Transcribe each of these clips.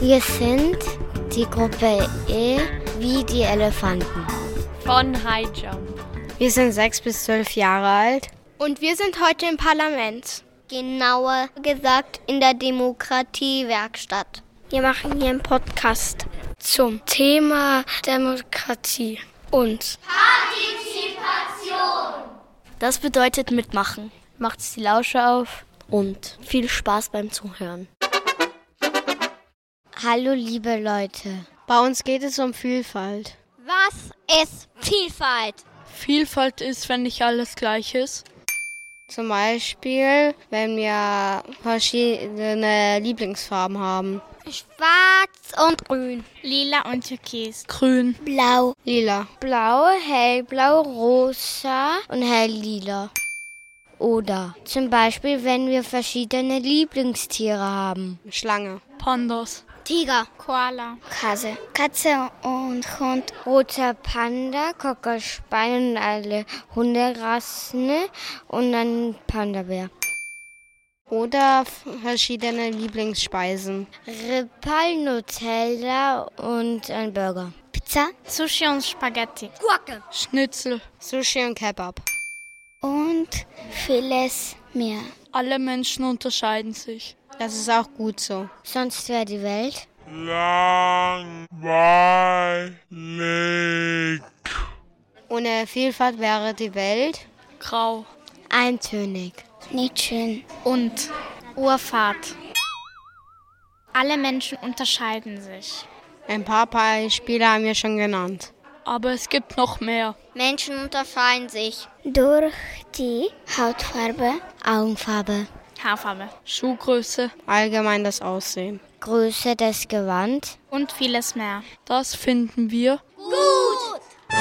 Wir sind die Gruppe E wie die Elefanten. Von High Jump. Wir sind 6 bis 12 Jahre alt. Und wir sind heute im Parlament. Genauer gesagt in der Demokratiewerkstatt. Wir machen hier einen Podcast zum Thema Demokratie und Partizipation. Das bedeutet mitmachen. Macht's die Lausche auf und viel Spaß beim Zuhören. Hallo liebe Leute. Bei uns geht es um Vielfalt. Was ist Vielfalt? Vielfalt ist, wenn nicht alles gleich ist. Zum Beispiel, wenn wir verschiedene Lieblingsfarben haben. Schwarz und grün. lila und türkis. Grün. Blau. Lila. Blau, hellblau, rosa und helllila. Oder zum Beispiel, wenn wir verschiedene Lieblingstiere haben. Schlange. Pandas. Tiger. Koala. Katze und Hund. Roter Panda, Cockerspaniel und alle Hunderassen und dann Panda-Bär. Oder verschiedene Lieblingsspeisen. Rippal, Nutella und ein Burger. Pizza. Sushi und Spaghetti. Gurke. Schnitzel. Sushi und Kebab. Und vieles mehr. Alle Menschen unterscheiden sich. Das ist auch gut so. Sonst wäre die Welt langweilig. Ohne Vielfalt wäre die Welt Grau. eintönig. Nicht schön. Und Urfahrt. Alle Menschen unterscheiden sich. ein paar Beispiele haben wir schon genannt. Aber es gibt noch mehr. Menschen unterscheiden sich Durch die Hautfarbe, Augenfarbe, Haarfarbe Schuhgröße. Allgemein das Aussehen. Größe des Gewand. und vieles mehr. Das finden wir Gut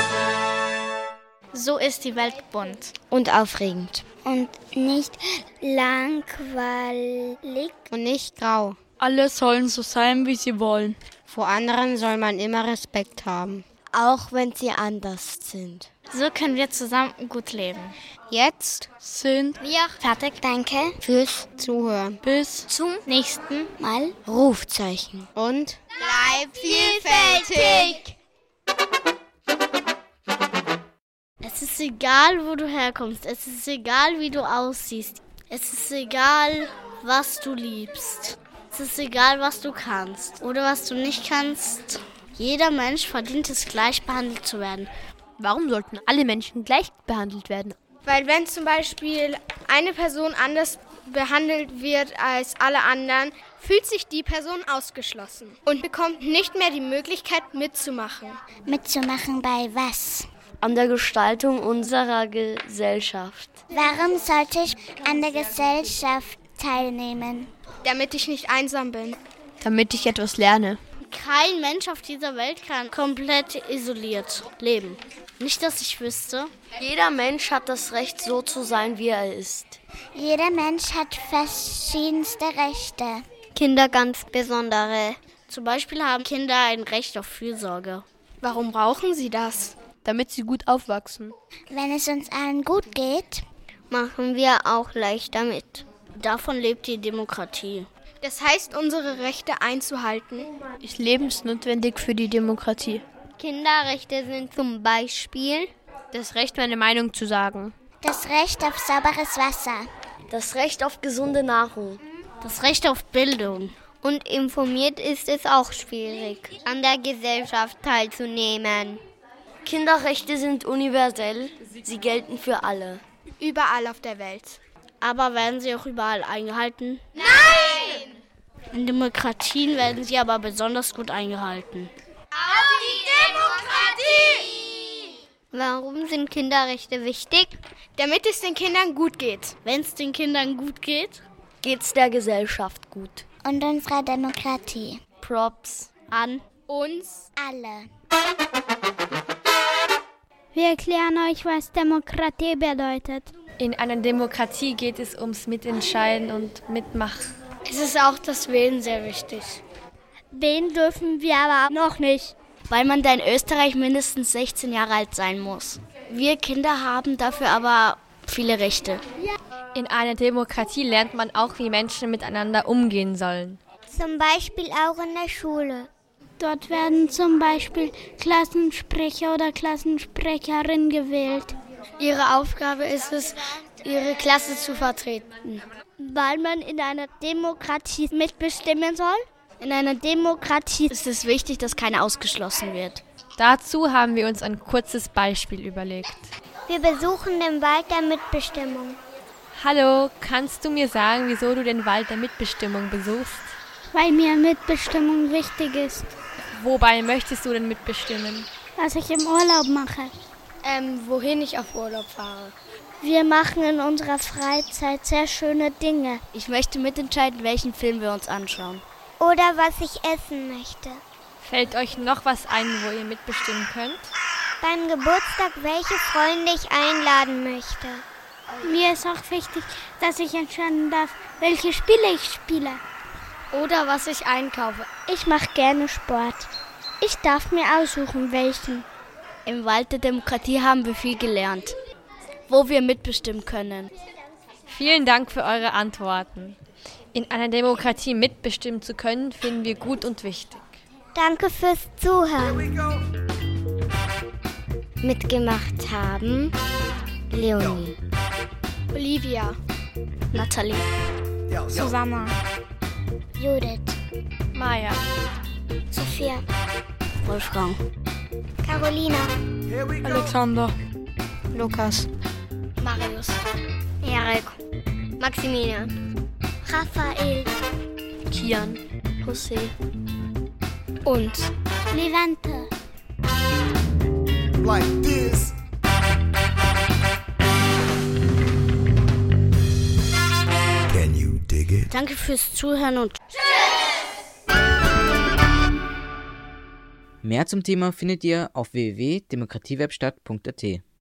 So ist die Welt bunt. und aufregend. Und nicht langweilig. Und nicht grau. Alle sollen so sein, wie sie wollen. Vor anderen soll man immer Respekt haben. Auch wenn sie anders sind. So können wir zusammen gut leben. Jetzt Sind Wir Fertig. Danke. fürs zuhören. bis Zum nächsten Mal. Rufzeichen. Und Bleib vielfältig! Es ist egal, wo du herkommst. Es ist egal, wie du aussiehst. Es ist egal, was du liebst. Es ist egal, was du kannst oder was du nicht kannst. Jeder Mensch verdient es, gleich behandelt zu werden. Warum sollten alle Menschen gleich behandelt werden? Weil wenn zum Beispiel eine Person anders behandelt wird als alle anderen, fühlt sich die Person ausgeschlossen und bekommt nicht mehr die Möglichkeit mitzumachen. Mitzumachen bei was? An der Gestaltung unserer Gesellschaft. Warum sollte ich an der Gesellschaft teilnehmen? Damit ich nicht einsam bin. Damit ich etwas lerne. Kein Mensch auf dieser Welt kann komplett isoliert leben. Nicht, dass ich wüsste. Jeder Mensch hat das Recht, so zu sein, wie er ist. Jeder Mensch hat verschiedenste Rechte. Kinder ganz besondere. Zum Beispiel haben Kinder ein Recht auf Fürsorge. Warum brauchen sie das? Damit sie gut aufwachsen. Wenn es uns allen gut geht, Machen wir auch leichter mit. Davon lebt die Demokratie. Das heißt, unsere Rechte einzuhalten. Ist lebensnotwendig für die Demokratie. Kinderrechte sind zum Beispiel Das Recht, meine Meinung zu sagen. das Recht auf sauberes Wasser. Das Recht auf gesunde Nahrung. Das Recht auf Bildung. und informiert ist es auch schwierig, an der Gesellschaft teilzunehmen. Kinderrechte sind universell. Sie gelten für alle. Überall auf der Welt. Aber werden sie auch überall eingehalten? Nein! In Demokratien werden sie aber besonders gut eingehalten. Auf die Demokratie! Warum sind Kinderrechte wichtig? Damit es den Kindern gut geht. Wenn es den Kindern gut geht, Geht's der Gesellschaft gut. Und unserer Demokratie. Props an Uns Alle. Wir erklären euch, was Demokratie bedeutet. In einer Demokratie geht es ums Mitentscheiden und Mitmachen. Es ist auch das Wählen sehr wichtig. Wählen dürfen wir aber noch nicht. Weil man da in Österreich mindestens 16 Jahre alt sein muss. Wir Kinder haben dafür aber viele Rechte. In einer Demokratie lernt man auch, wie Menschen miteinander umgehen sollen. Zum Beispiel auch in der Schule. Dort werden zum Beispiel Klassensprecher oder Klassensprecherin gewählt. Ihre Aufgabe ist es, ihre Klasse zu vertreten. Weil man in einer Demokratie mitbestimmen soll. In einer Demokratie ist es wichtig, dass keiner ausgeschlossen wird. Dazu haben wir uns ein kurzes Beispiel überlegt. Wir besuchen den Wald der Mitbestimmung. Hallo, kannst du mir sagen, wieso du den Wald der Mitbestimmung besuchst? Weil mir Mitbestimmung wichtig ist. Wobei möchtest du denn mitbestimmen? Was ich im Urlaub mache. Wohin ich auf Urlaub fahre. Wir machen in unserer Freizeit sehr schöne Dinge. Ich möchte mitentscheiden, welchen Film wir uns anschauen. Oder was ich essen möchte. Fällt euch noch was ein, wo ihr mitbestimmen könnt? Beim Geburtstag, welche Freunde ich einladen möchte. Mir ist auch wichtig, dass ich entscheiden darf, welche Spiele ich spiele. Oder was ich einkaufe. Ich mache gerne Sport. Ich darf mir aussuchen, welchen. Im Wald der Demokratie haben wir viel gelernt, wo wir mitbestimmen können. Vielen Dank für eure Antworten. In einer Demokratie mitbestimmen zu können, finden wir gut und wichtig. Danke fürs Zuhören. Mitgemacht haben Leonie, Olivia, Nathalie, Susanna, Judith, Maja, Sophia, Wolfgang, Carolina, Alexander, Lukas, Marius, Erik, Maximilian, Raphael, Kian, José und Levante. Like this. Can you dig it? Danke fürs Zuhören und Mehr zum Thema findet ihr auf www.demokratiewerkstatt.at.